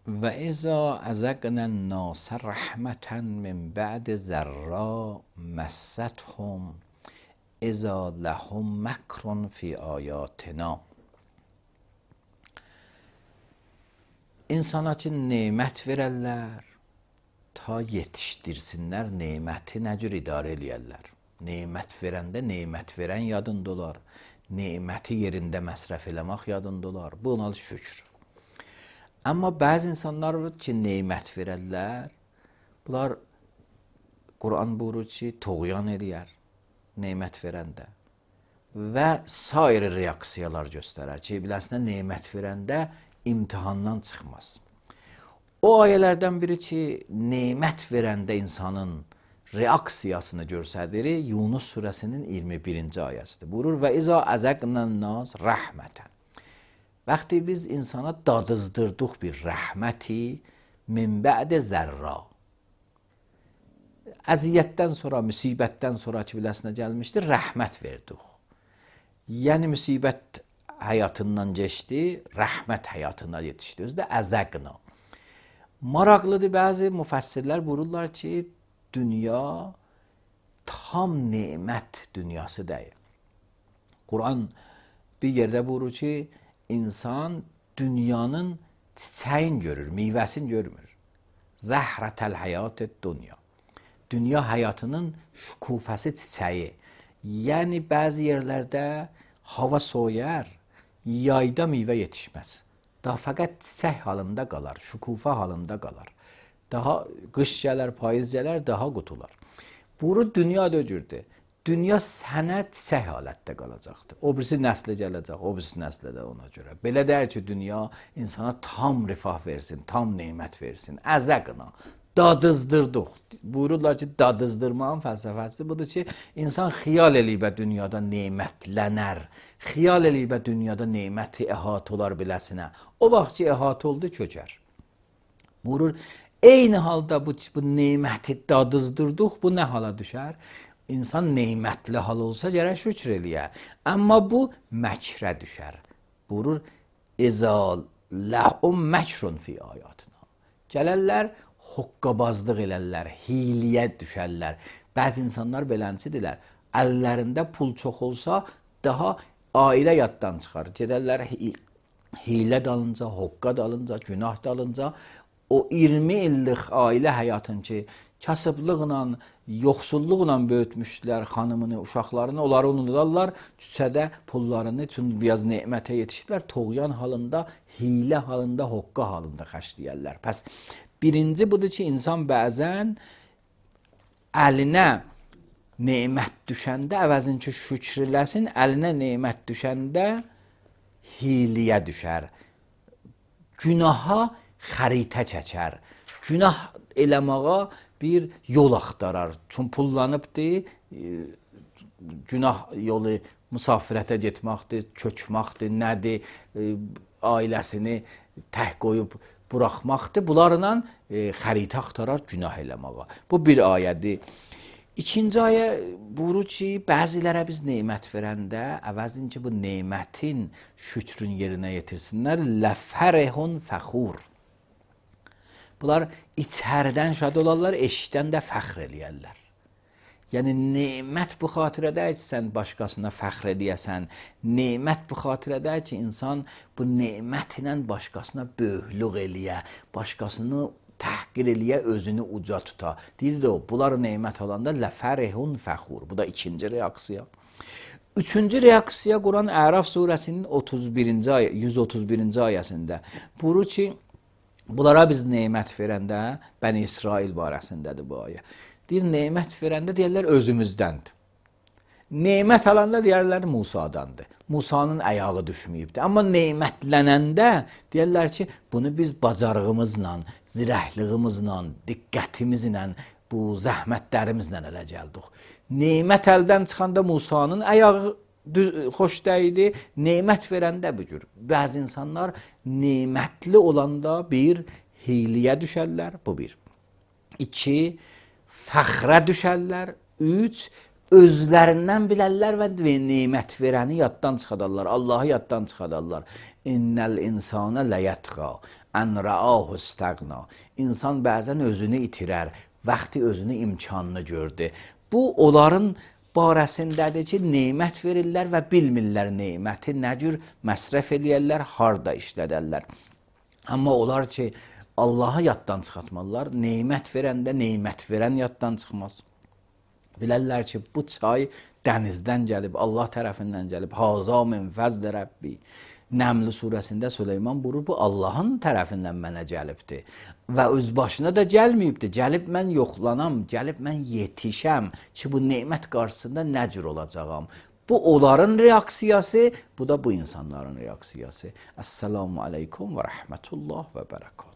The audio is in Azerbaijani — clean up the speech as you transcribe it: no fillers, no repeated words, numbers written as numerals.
و اذا اذقنا الناس رحمة من بعد ضراء مستهم اذا لهم مکر فی آیاتنا. İnsana ki nemət verərlər, ta yetişdirsinlər neməti nə cür idarə eləyərlər. Nemət verəndə nemət verən yadında olar, neməti yerində məsrəf eləmək yadında olar. Bu ona şükür. Amma bəzi insanlar var ki, nemət verərlər, bunlar Quran buyurur ki, toğyan eləyər nemət verəndə və sair reaksiyalar göstərər ki, biləsinə nemət verəndə imtihandan çıxmaz. O ayələrdən biri ki, nemət verəndə insanın reaksiyasını göstərir, Yunus surəsinin 21-ci ayəsidir. Buyurur və izə əzəqnən nas rəhmətən. Vaxtı biz insana dadızdırdıq bir rəhməti min bə'də zərra. Əziyyətdən sonra, müsibətdən sonra ki, biləsinə gəlmişdir, rəhmət verdik. Yəni müsibət həyatından geçdi, rəhmət həyatına yetişdi. Özü də əzəqna. Maraqlıdır, bəzi müfəssirlər buyururlar ki, dünya tam nemət dünyası deyil. Quran bir yerdə buyurur ki, insan dünyanın çiçəyin görür, meyvəsini görmür. Zəhrətəl həyat-ı dünya. Dünya həyatının şükufəsi çiçəyi. Yəni bəzi yerlərdə hava soyar, yayda meyvə yetişməz. Daha fəqət çiçək halında qalar, şükufə halında qalar. Daha qış gələr, payız gələr, daha qutular. Buyurur, dünya da öcürdür. Dünya sənə çiçək halətdə qalacaqdır. O birisi nəslə gələcək, o birisi nəslə də ona görə. Belə deyir ki, dünya insana tam rifah versin, tam nemət versin. Əzəqna, dadızdırdıq. Buyururlar ki, dadızdırmağın fəlsəfəsi budur ki, insan xiyal eləyib dünyada nemətlənər. Xiyal eləyib dünyada neməti əhatə olar biləsinə. O vaxt ki, əhatə oldu, kökər. Buyurur, eyni halda bu neməti dadızdırdıq, bu nə hala düşər? İnsan neymətli hal olsa gərək şükür eləyə. Amma bu məkrə düşər. Buyurur, İzə ləhum məkrun fi ayatına. Gələrlər, hoqqabazlıq elərlər, hiyliyə düşərlər. Bəzi insanlar beləncidirlər. Əllərində pul çox olsa, daha ailə yaddan çıxar. Gedərlər, hiylə dalınca, hoqqa dalınca, günah dalınca. O 20 illik ailə həyatın ki, kasıblıqla, yoxsulluqla böyütmüşdülər xanımını, uşaqlarını, onları unudarlar, küçədə pullarını üçün biraz nemətə yetişiblər, toğyan halında, hiylə halında, hoqqa halında xərcləyərlər. Pəs, birinci budur ki, insan bəzən əlinə nemət düşəndə, əvəzin ki, şükür eləsin, əlinə nemət düşəndə hiyliyə düşər. Günaha xəritə çəkər. Günah eləməğa bir yol axtarar. Çünki pullanıbdır, günah yolu müsafirətə getməkdir, köçməkdir, nədir, ailəsini tək qoyub buraxmaqdır. Bunlarla xəritə axtarar günah eləməğa. Bu bir ayədir. İkinci ayə buyurur ki, bəzilərə biz nemət verəndə, əvəzin ki, bu nemətin şükrün yerinə yetirsinlər, ləfərəhun fəxur. Bunlar içərdən şad olarlar, eşdən də fəxr eləyərlər. Yəni, nemət bu xatirədə ki, sən başqasına fəxr eləyəsən, nemət bu xatirədə ki, insan bu nemət ilə başqasına böyüklük eləyə, başqasını təhqir eləyə, özünü uca tuta. Deyir də o, bunlar nemət olanda ləfərəhun fəxur. Bu da ikinci reaksiya. Üçüncü reaksiya Quran Əraf surəsinin 131-ci ayəsində. Buyurur ki, bunlara biz nemət verəndə, Bəni İsrail barəsindədir bu ayə. Deyir, nemət verəndə deyərlər özümüzdəndir. Nemət alanda deyərlər Musadandır. Musanın ayağı düşməyibdir. Amma nemətlənəndə deyərlər ki, bunu biz bacarığımızla, zirəhliyimizlə, diqqətimizlə, bu zəhmətlərimizlə ələ gəldik. Nemət əldən çıxanda Musanın ayağı xoş dəydi, nemət verəndə bu cür. Bəzi insanlar nemətli olanda bir hiyliyə düşərlər, bu bir. 2, fəxrə düşərlər. 3, özlərindən bilərlər və nemət verəni yaddan çıxadarlar, Allahı yaddan çıxadarlar. İnnəl insana ləyətqa, ən rəahu istəqna. İnsan bəzən özünü itirər, vaxtı özünü imkanını gördü. Bu, onların barəsindədir ki, nemət verirlər və bilmirlər neməti nə cür məsrəf eləyərlər, harda işlədərlər. Amma onlar ki, Allahı yaddan çıxartmalılar, nemət verəndə nemət verən yaddan çıxmaz. Bilərlər ki, bu çay dənizdən gəlib, Allah tərəfindən gəlib. Haza min fəzl Rəbbi. Nəml surəsində Süleyman buyurur, bu Allahın tərəfindən mənə gəlibdir. Və öz başına da gəlməyibdir. Gəlib mən yoxlanam, gəlib mən yetişəm ki, bu nemət qarşısında nə cür olacağam. Bu onların reaksiyası, bu da bu insanların reaksiyası. Əssalamu aleykum və rəhmətullah və bərəkət.